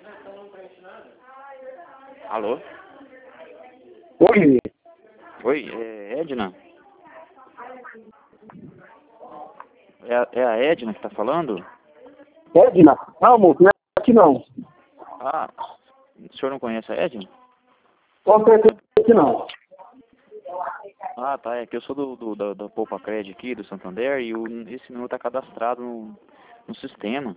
Alô? Oi, Oi, é Edna? É a Edna que tá falando? Edna? Não, moço, não é aqui não. Ah, o senhor não conhece a Edna? Com certeza aqui não. Ah, tá, é que eu sou da Poupa Cred aqui, do Santander, e esse número tá cadastrado no sistema.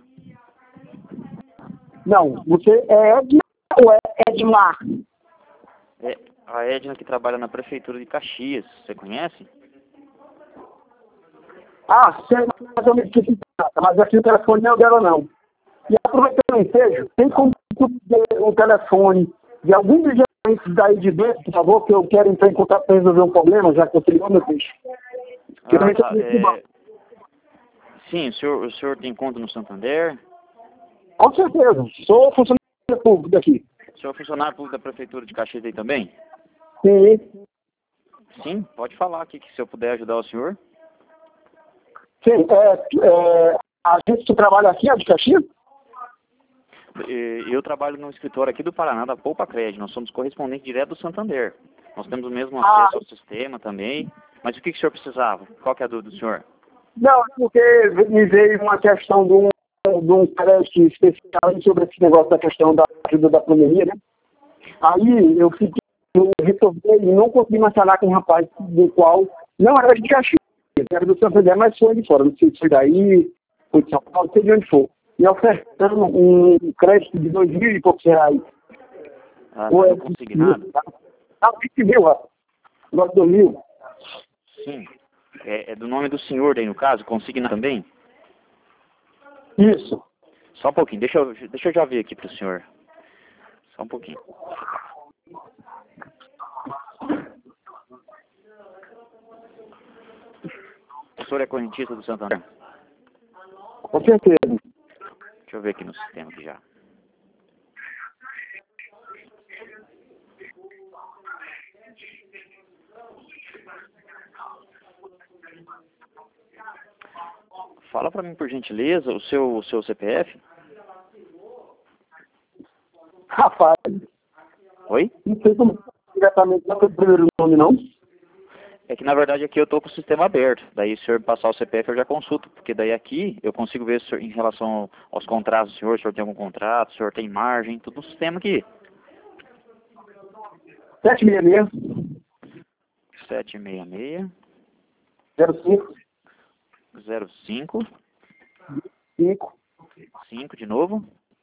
Não, você é Edna ou é Edmar? É a Edna que trabalha na Prefeitura de Caxias, você conhece? Ah, sei, mas eu me esqueci, mas aqui o telefone não é o dela não. E aproveitando o ensejo, tem como tu ter um telefone de algum dos gerentes daí de dentro, por favor, que eu quero entrar em contato para resolver um problema, já que você ligou, meu peixe. Que eu não Ah, tá, recebi esse banco. sim, o senhor tem conta no Santander? Com certeza, sou funcionário público daqui. O senhor é funcionário público da Prefeitura de Caxias aí também? Sim, Sim, pode falar aqui, que se eu puder ajudar o senhor. sim, a gente que trabalha aqui, é de Caxias? Eu trabalho no escritório aqui do Paraná, da Poupa Cred. Nós somos correspondentes direto do Santander. Nós temos o mesmo acesso ao sistema também. Mas o que o senhor precisava? Qual que é a dúvida do senhor? Não, porque me veio uma questão de um crédito especial sobre esse negócio da questão da ajuda da pandemia, né? Aí eu resolvi e não consegui mais falar com um rapaz do qual não era de Caxias, era do Santander, mas foi de fora. Não sei se foi daí, foi de São Paulo, não sei de onde for. Me ofertando um crédito de 2.000 e poucos reais. Ah, Ou tá é no consignado? Não, 20 mil, ó. Nós 2.000. Sim. É do nome do senhor daí, no caso, consignado também? Isso. Só um pouquinho, deixa eu já ver aqui pro senhor. Só um pouquinho. O senhor é correntista do Santander? Com certeza. Deixa eu ver aqui no sistema aqui já. Fala pra mim, por gentileza, o seu CPF. Rapaz, Oi? não sei como diretamente não foi o primeiro nome, não. É que na verdade aqui eu tô com o sistema aberto. Daí se o senhor passar o CPF eu já consulto, porque daí aqui eu consigo ver se o senhor, em relação aos contratos do senhor, se o senhor tem algum contrato, se o senhor tem margem, tudo no sistema aqui. 766 766 05 05 5 5 de novo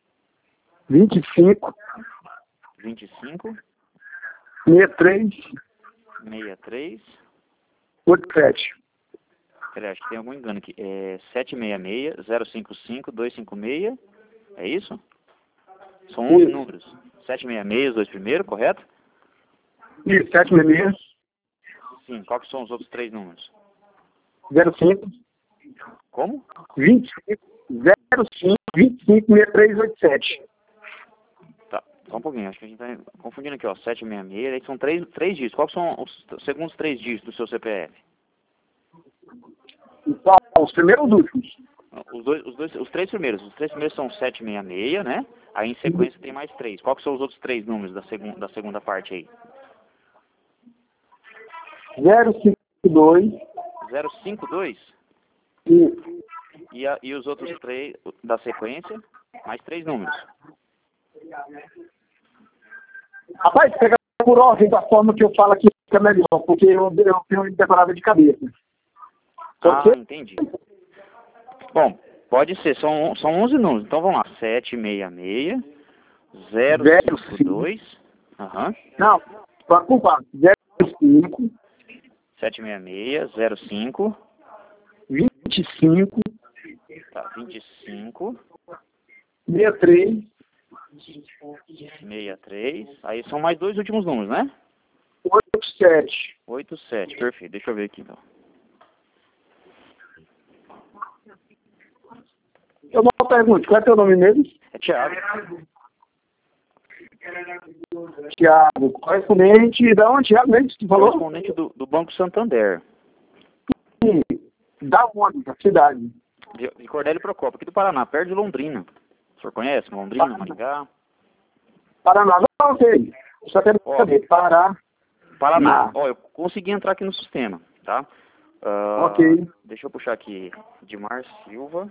25 25 63 63. 87. Peraí, acho que tem algum engano aqui. É 766 055 256. É isso? São 11 Isso. números. 766, os dois primeiros, correto? Isso, 766 Sim. Qual que são os outros três números? 05 Como? 25 05 25 63 87. Tá, só um pouquinho, acho que a gente tá confundindo aqui, ó, 766, aí são três dígitos. Quais são os segundos três dígitos do seu CPF? Então, os primeiros últimos. Os três primeiros são 766, né? Aí em sequência tem mais três. Quais são os outros três números da segunda parte aí? 052 052 e e os outros três da sequência, mais três números. rapaz, pega por ordem da forma que eu falo aqui fica melhor, porque eu tenho decorado de cabeça. Ah, entendi. Bom, pode ser, são 11 números. Então vamos lá, 766 052. Aham. Não, para culpar. 05 766 05 25 tá, 25 63 63. Aí são mais dois últimos números, né? 87. 87, perfeito. Deixa eu ver aqui então. Eu não pergunto, qual é teu nome mesmo? É Thiago. Tiago, correspondente da onde, Tiago mesmo, que tu falou? Correspondente do Banco Santander. Sim, da onde, da cidade. De Cordélio Procópio, aqui do Paraná, perto de Londrina. O senhor conhece Londrina, Maringá? Paraná, não sei. Só quero saber, Paraná. Ó, eu consegui entrar aqui no sistema, tá? Ok. Deixa eu puxar aqui. Edmar Silva.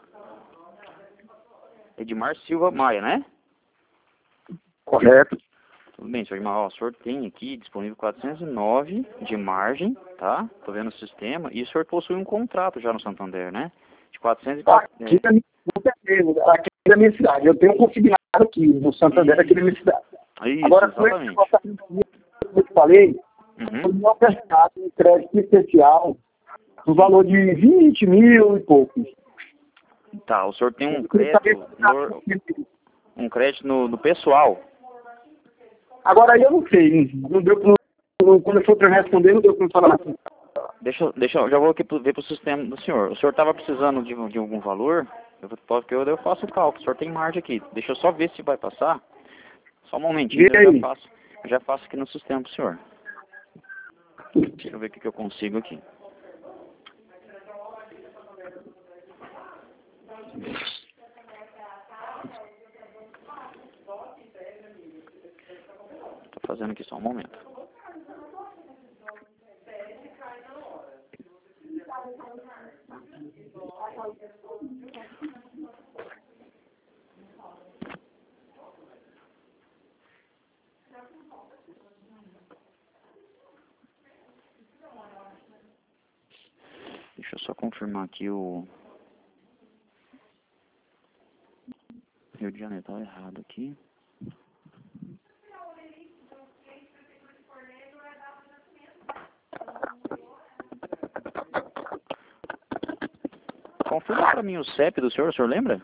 Edmar Silva Maia, né? Correto. Tudo bem, senhor Edmar. Ó, o senhor tem aqui disponível 409 de margem, tá? Tô vendo o sistema. E o senhor possui um contrato já no Santander, né? De 404. Aqui da minha cidade. Eu tenho um consignado aqui no Santander, aqui da minha cidade. Isso, Agora, exatamente. como eu falei, foi Uhum. um ofertado um crédito especial no valor de 20 mil e poucos. Tá, o senhor tem um Eu queria saber crédito, um crédito no pessoal. Agora aí eu não sei, não deu quando eu for para responder, não deu para falar assim. Deixa eu já vou aqui ver pro sistema do senhor. O senhor estava precisando de algum valor? Eu faço o cálculo. O senhor tem margem aqui. Deixa eu só ver se vai passar. Só um momentinho, Vê aí. eu já faço aqui no sistema pro senhor. Deixa eu ver o que eu consigo aqui. Tô fazendo aqui só um momento. Deixa eu só confirmar aqui o Rio de Janeiro. Tá errado aqui. Confirma pra mim o CEP do senhor lembra?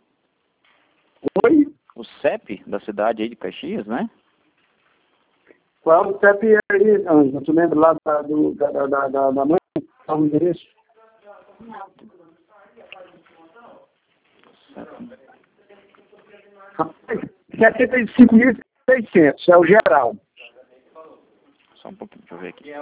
Oi? O CEP da cidade aí de Caxias, né? Qual é o CEP aí, Ângela? Tu lembra lá da mãe? Qual o endereço? CEP. 75.600, é o geral. Só um pouquinho, deixa eu ver aqui.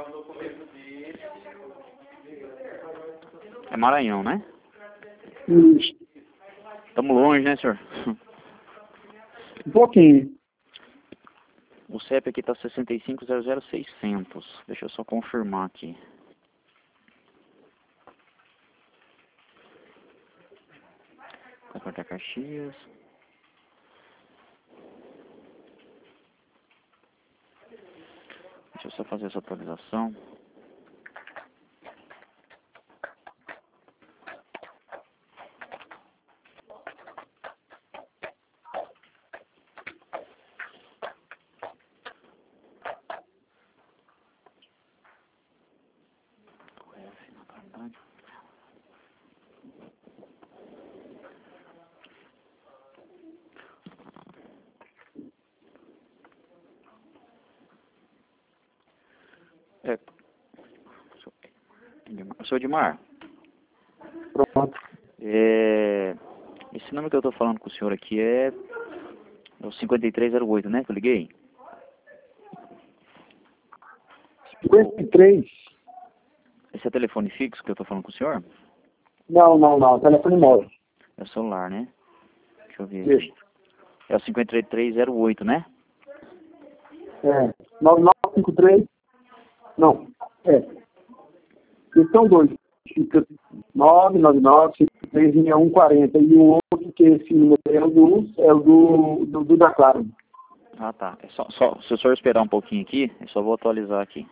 É Maranhão, né? Isso. Estamos longe, né, senhor? Um pouquinho. O CEP aqui tá 65.00600. Deixa eu só confirmar aqui. Vai cortar Caxias. Deixa eu só fazer essa atualização. É, Sou Edmar. Pronto. Esse número que eu tô falando com o senhor aqui é o 5308, né? Que eu liguei? 53? Esse é telefone fixo que eu tô falando com o senhor? Não. Telefone móvel. É o celular, né? Deixa eu ver aqui. Isso. É o 5308, né? É. 9953? Não. É. E são dois. Fica 999-536140. E o outro, que esse número é o do da Claro. Ah, tá. É só, se o senhor esperar um pouquinho aqui, eu só vou atualizar aqui.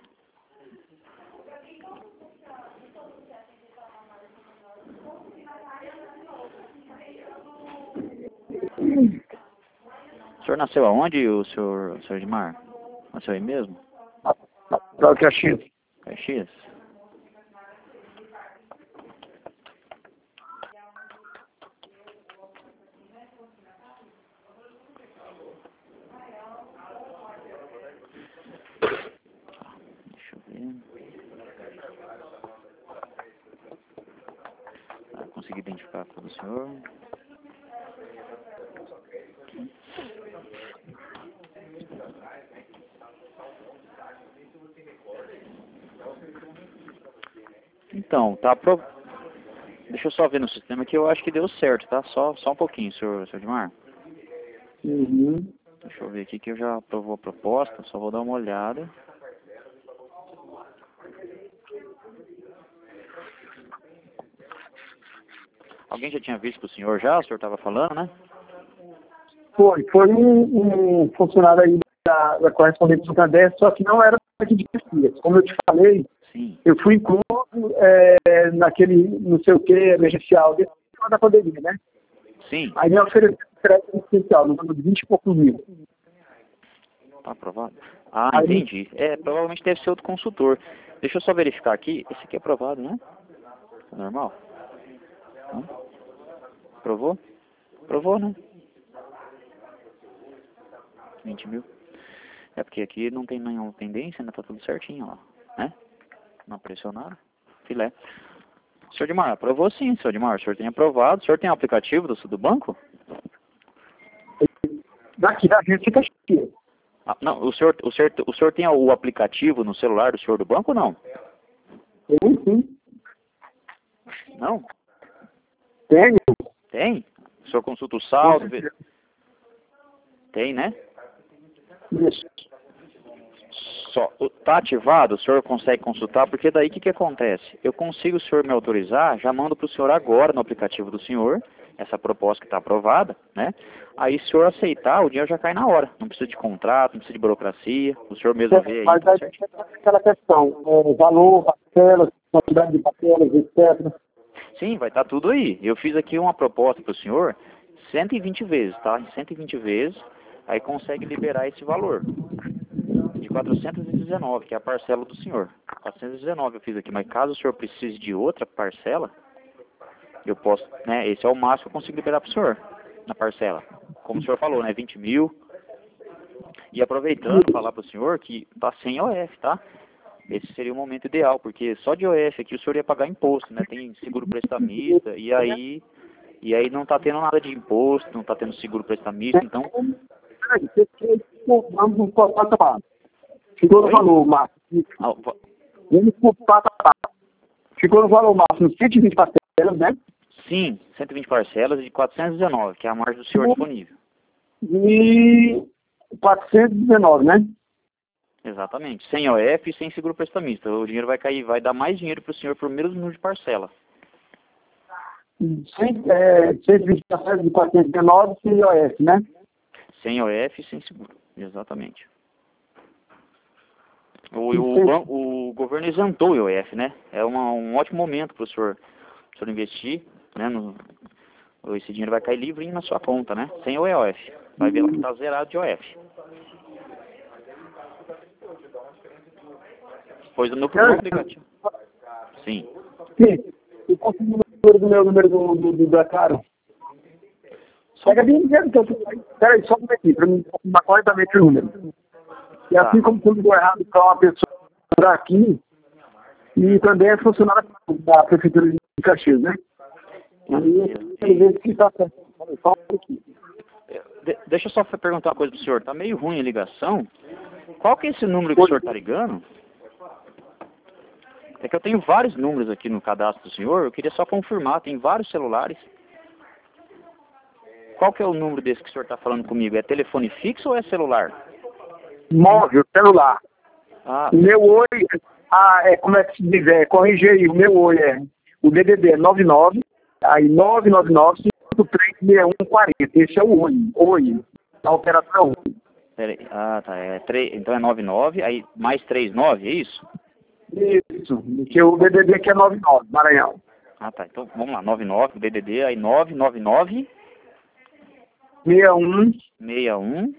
O senhor nasceu aonde, o senhor Edmar? Nasceu aí mesmo? Para Caxias. Caxias? Deixa eu ver. Consegui identificar a cor do senhor. Então, tá Deixa eu só ver no sistema que eu acho que deu certo, tá? Só um pouquinho, senhor Edmar. Uhum. Deixa eu ver aqui que eu já aprovou a proposta, só vou dar uma olhada. Alguém já tinha visto com o senhor já? O senhor estava falando, né? Foi um funcionário aí da correspondência do Candé, só que não era aqui de Caxias. Como eu te falei, Sim. eu fui incluso naquele, não sei o que, emergencial, desse da pandemia, né? Sim. Aí me ofereceu crédito especial, no valor de 20 e poucos mil. Tá aprovado? Ah, Aí, entendi. Provavelmente deve ser outro consultor. Deixa eu só verificar aqui. Esse aqui é aprovado, né? Tá normal? Hã? Aprovou? Aprovou, né? 20 mil. É porque aqui não tem nenhuma pendência, né? Tá tudo certinho, ó. Né? Não pressionaram. Filé. Senhor Dimar, aprovou sim, senhor Dimar. O senhor tem aprovado. O senhor tem aplicativo do banco? daqui da agência de Caxias. Ah, não, o senhor tem o aplicativo no celular do senhor do banco ou não? Sim. Não? Tenho. Tem? O senhor consulta o saldo? Tem, né? Isso. Só, tá ativado, o senhor consegue consultar, porque daí o que acontece? Eu consigo, o senhor me autorizar, já mando para o senhor agora no aplicativo do senhor, essa proposta que está aprovada, né? Aí se o senhor aceitar, o dinheiro já cai na hora. Não precisa de contrato, não precisa de burocracia, o senhor mesmo vê aí. Mas aí tem aquela questão, valor, parcelas, quantidade de parcelas, etc. Sim, vai estar tudo aí. Eu fiz aqui uma proposta para o senhor, 120 vezes, tá? Em 120 vezes, aí consegue liberar esse valor. De 419, que é a parcela do senhor. 419 eu fiz aqui, mas caso o senhor precise de outra parcela, eu posso, né, esse é o máximo que eu consigo liberar para o senhor, na parcela. Como o senhor falou, né, 20 mil. E aproveitando, falar para o senhor que tá sem OF, tá? Esse seria o momento ideal, porque só de OF aqui o senhor ia pagar imposto, né, tem seguro prestamista, e aí não tá tendo nada de imposto, não tá tendo seguro prestamista, então... Vamos por passo a passo. Ficou no valor máximo. Vamos por passo a passo. Ficou no valor máximo 120 parcelas, né? Sim, 120 parcelas de 419, que é a margem do senhor disponível. E 419, né? Exatamente. Sem OF e sem seguro prestamista. O dinheiro vai cair, vai dar mais dinheiro para o senhor por menos número de parcela. 120 parcelas de 419 sem IOF, né? Sem OF e sem seguro. Exatamente. O governo isentou o IOF, né? É um ótimo momento para o senhor investir, né? Esse dinheiro vai cair livre na sua conta, né? Sem o IOF. Vai ver lá que está zerado de IOF. Pois no primeiro aplicativo. Sim. Sim. Eu consegui o número da Claro. Pega bem dizendo que eu tô... Peraí, só um aqui, para mim confirmar corretamente o número. E assim como tudo deu errado para uma pessoa aqui, e também é funcionária da Prefeitura de Caxias, né? Que tá certo. Deixa eu só perguntar uma coisa pro senhor. Tá meio ruim a ligação. Qual que é esse número que o senhor tá ligando? É que eu tenho vários números aqui no cadastro do senhor. Eu queria só confirmar. Tem vários celulares. Qual que é o número desse que o senhor tá falando comigo? É telefone fixo ou é celular? Móvel, celular. Ah. O meu oi... como é que se diz? Corrigir aí. O meu oi o DDD é 99, aí 999 536140. Esse é o oi. A operação. Peraí. Ah, tá. Então é 99, aí mais 39, é isso? Isso. Que o DDD que é 99, Maranhão. Ah, tá. Então vamos lá. 99, DDD, aí 999... 61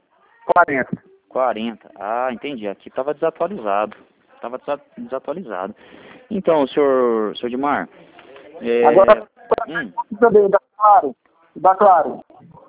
40. Ah, entendi. Aqui estava desatualizado. Então, senhor Dimar... Agora, também, dá claro.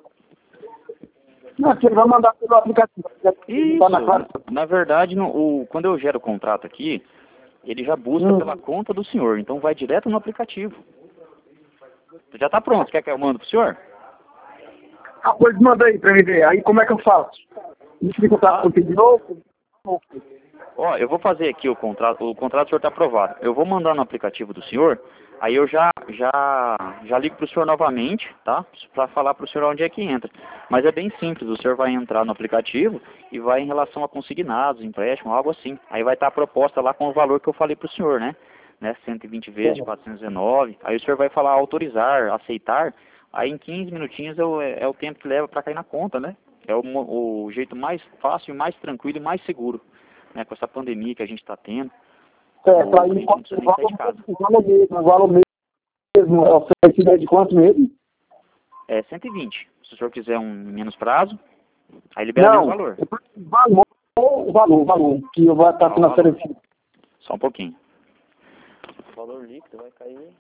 Não, que ele vai mandar pelo aplicativo. Isso, na verdade, quando eu gero o contrato aqui, ele já busca pela conta do senhor, então vai direto no aplicativo. Já está pronto, quer que eu mando pro senhor? Pois manda aí pra mim ver, aí como é que eu faço? Deixa eu contar contigo de novo. Ó, eu vou fazer aqui o contrato do senhor está aprovado. Eu vou mandar no aplicativo do senhor, Aí eu já ligo para o senhor novamente, tá? Para falar para o senhor onde é que entra. Mas é bem simples, o senhor vai entrar no aplicativo e vai em relação a consignados, empréstimo, algo assim. Aí vai estar a proposta lá com o valor que eu falei para o senhor, né? 120 vezes de 419. Aí o senhor vai falar autorizar, aceitar. Aí em 15 minutinhos é o tempo que leva para cair na conta, né? É o jeito mais fácil, mais tranquilo e mais seguro, né? Com essa pandemia que a gente está tendo. Certo, aí A gente não precisa nem sair de casa. o valor mesmo é oferecido de quanto mesmo? É 120. Se o senhor quiser um menos prazo, aí libera menos valor. O valor que eu vou estar sendo oferecido. Só um pouquinho. O valor líquido vai cair...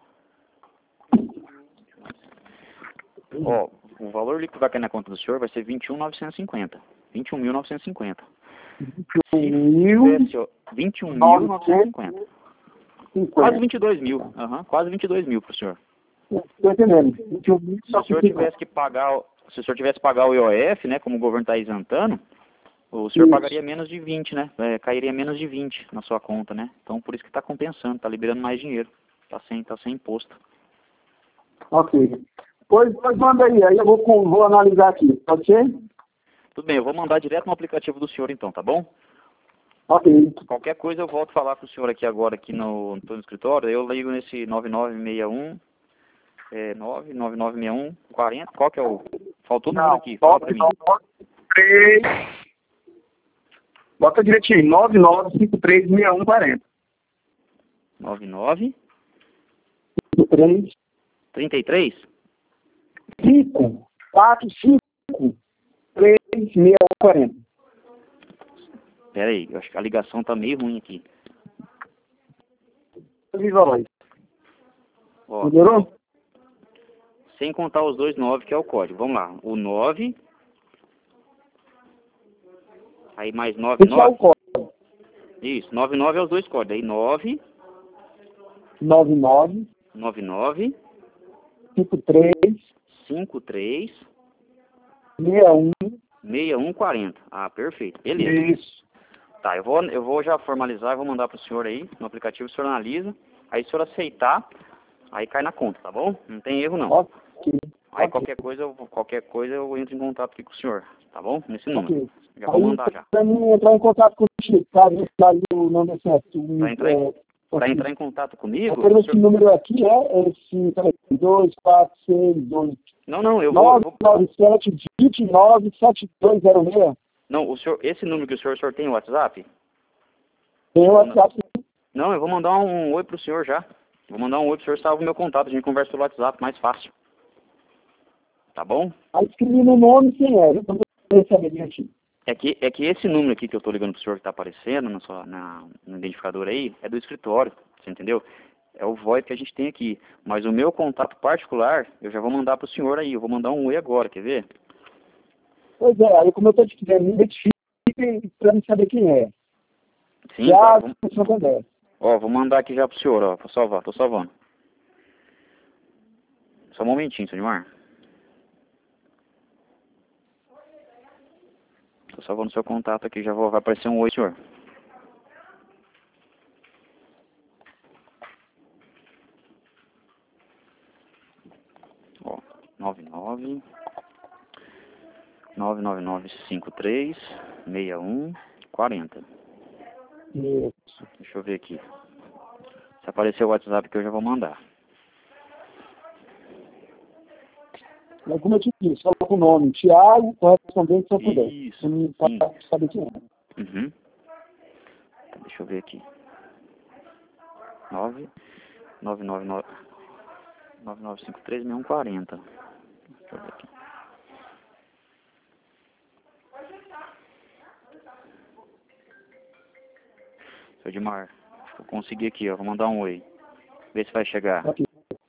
Ó, o valor líquido que vai cair na conta do senhor vai ser 21.950. 21.950. 21.950. Quase 22 mil. Quase 22 mil pro senhor. Estou entendendo. Se o senhor tivesse que pagar, se o senhor tivesse que pagar o IOF, né, como o governo está isentando, o senhor pagaria menos de 20, né? Cairia menos de 20 na sua conta, né? Então por isso que está compensando, está liberando mais dinheiro. Tá sem imposto. Ok. Pois manda aí eu vou analisar aqui, pode ser? Tudo bem, eu vou mandar direto no aplicativo do senhor então, tá bom? Ok. Qualquer coisa eu volto a falar com o senhor aqui agora, aqui no escritório, eu ligo nesse 9961, 99961 40, qual que é o... Faltou o número aqui, fala pra mim. 3, bota direitinho, 99536140. 99... 3... 33? 5, 4, 5, 3, 6140. Pera aí, eu acho que a ligação tá meio ruim aqui. Ó, melhorou? sem contar os dois 9, que é o código. Vamos lá, o 9... Aí mais 9, Esse é o código. Isso, 99 é os dois códigos. Aí 9... 99... 99... 53... 53... 61... 6140. Ah, perfeito. Beleza. Isso. Tá, eu vou já formalizar, vou mandar pro senhor aí, no aplicativo, o senhor analisa. Aí se o senhor aceitar, aí cai na conta, tá bom? Não tem erro não. Ok. Aí qualquer coisa eu entro em contato aqui com o senhor, tá bom? Nesse número. Okay. Já vou mandar já. Para mim entrar em contato contigo, caso não dê certo. Para entrar em contato comigo... Esse número aqui esse 246 Não, eu 997 29 7206. Não, esse número que o senhor tem o WhatsApp? Tem o WhatsApp. Não, eu vou mandar um oi pro senhor já. Vou mandar um oi pro senhor, salva o meu contato, a gente conversa pelo WhatsApp, mais fácil. Tá bom? Aí escrevi no nome quem é, viu? Pra eu saber direitinho. É que esse número aqui que eu tô ligando pro senhor que tá aparecendo no identificador aí, é do escritório, você entendeu? É o VoIP que a gente tem aqui. Mas o meu contato particular, eu já vou mandar pro senhor aí. Eu vou mandar um oi agora, quer ver? Pois é, aí como eu tô te dizendo, me identifique pra me saber quem é. Sim, já claro. Ó, vou mandar aqui já pro senhor, ó. Tô salvando. Só um momentinho, senhor Edmar. Tô salvando o seu contato aqui, vai aparecer um oi, senhor. Ó, 99 99953 6140. Isso. Deixa eu ver aqui. Se aparecer o WhatsApp que eu já vou mandar. Mas como eu te disse, coloca o nome, Thiago, correspondente São Puder. Isso. Para saber quem é. Uhum. Então, deixa eu ver aqui. 99953 6140. Deixa eu ver aqui. Seu Edmar, acho que eu consegui aqui, ó. Vou mandar um oi. Vê se vai chegar. Okay.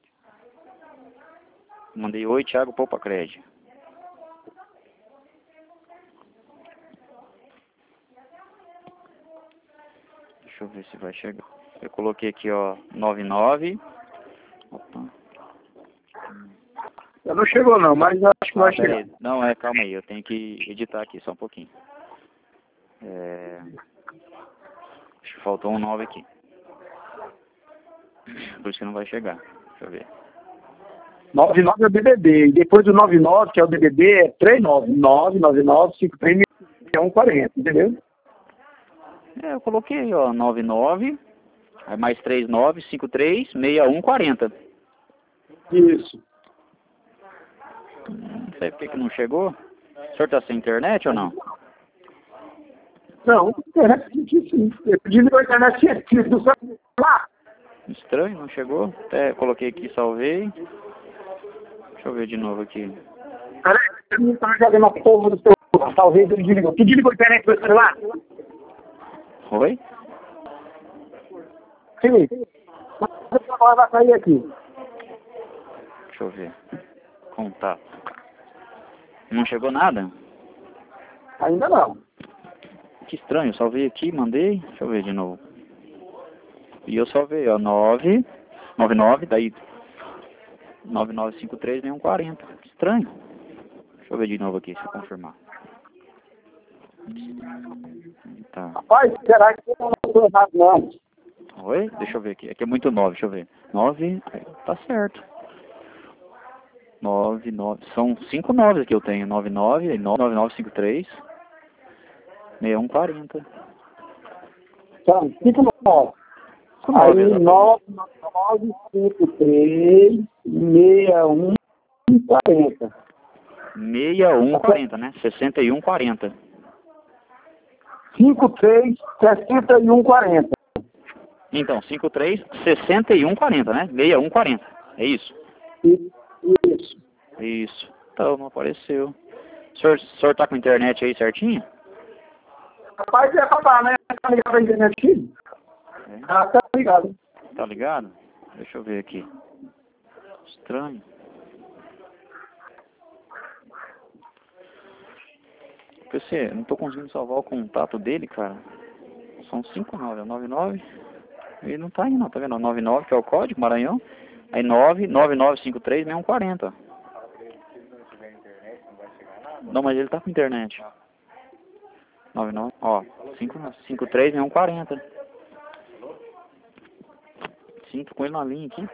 Mandei oi, Thiago Poupa Crédito. Deixa eu ver se vai chegar. Eu coloquei aqui, ó, 99. Opa. Não chegou não, mas acho que vai chegar. Aí. Não, calma aí, eu tenho que editar aqui só um pouquinho. Acho que faltou um 9 aqui. Por isso que não vai chegar. Deixa eu ver. 99 é o DDD. E depois do 99, que é o DDD, é 39. 999 53 6140, entendeu? É, eu coloquei, ó, 99, aí mais 39, 53, 6140. Isso. Não sei por que não chegou. O senhor tá sem internet ou não? Não, sim. Eu pedi na internet aqui do celular. Estranho, não chegou. Até coloquei aqui, salvei. Deixa eu ver de novo aqui. Peraí, eu não tá jogando a porra do celular. Talvez ele desligou. Tu desligou a internet do celular? Oi? Sim. Mas o celular vai sair aqui. Deixa eu ver. Contato. Não chegou nada? Ainda não. Que estranho, salvei aqui, mandei. Deixa eu ver de novo. E eu salvei, ó, 99, daí 9953, 6140. Que estranho. Deixa eu ver de novo aqui, deixa eu confirmar. Tá. Rapaz, será que eu não estou errado, não? Oi? Deixa eu ver aqui. Aqui é muito 9, deixa eu ver. 9, tá certo. 99, são 5 9 que eu tenho. 99, 9953, 6140. São 59. 5 Aí 9, exatamente. 9953 6140. 6140, né? 6140. 53 6140. Então, 53, 6140, né? 6140. É isso? Isso. Isso. Então, não apareceu. O senhor tá com a internet aí certinho? Rapaz, é pra dar, né? Tá ligado a internet aqui? É. Ah, tá ligado. Tá ligado? Deixa eu ver aqui. Estranho. PC, não tô conseguindo salvar o contato dele, cara. São 59, é o 99. Ele não tá aí não, tá vendo? 99, que é o código, Maranhão. Aí 99953 6140. Não, mas ele tá com internet. 99, ó, 53 6140. Sinto com ele na linha aqui.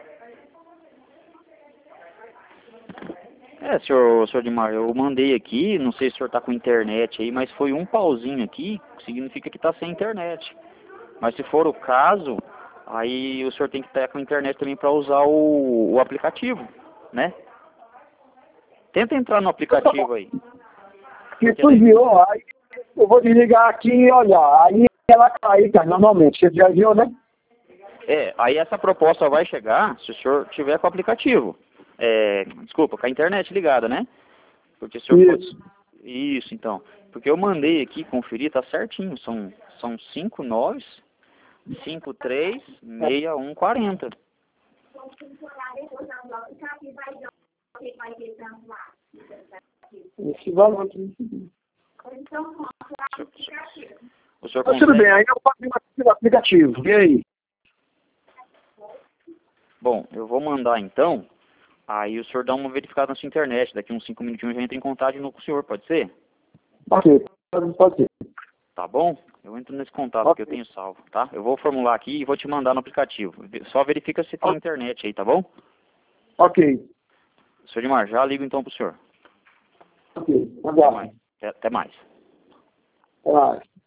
É, senhor Dimar, eu mandei aqui, não sei se o senhor tá com internet aí, mas foi um pauzinho aqui, significa que tá sem internet. Mas se for o caso, aí o senhor tem que estar com internet também para usar o aplicativo, né? Tenta entrar no aplicativo aí. Se tu viu, aí eu vou desligar aqui e olhar. Aí ela cai, cara, normalmente. Você já viu, né? É, aí essa proposta vai chegar se o senhor tiver com o aplicativo. É, desculpa, com a internet ligada, né? Porque se o senhor Isso. Isso, então. Porque eu mandei aqui conferir, tá certinho. São 5 9 53 6140. Esse valor aqui. O senhor Mas tudo consegue? bem, aí eu faço o aplicativo. E aí? Bom, eu vou mandar então. Aí o senhor dá uma verificada na sua internet. Daqui uns 5 minutinhos eu já entro em contato de novo com o senhor, pode ser? Ok, pode ser. Tá bom? Eu entro nesse contato que eu tenho salvo, tá? Eu vou formular aqui e vou te mandar no aplicativo. Só verifica se tem internet aí, tá bom? Ok. Senhor Dimar, já ligo então pro senhor. Ok, Até aguardo. mais. Até mais. Até mais.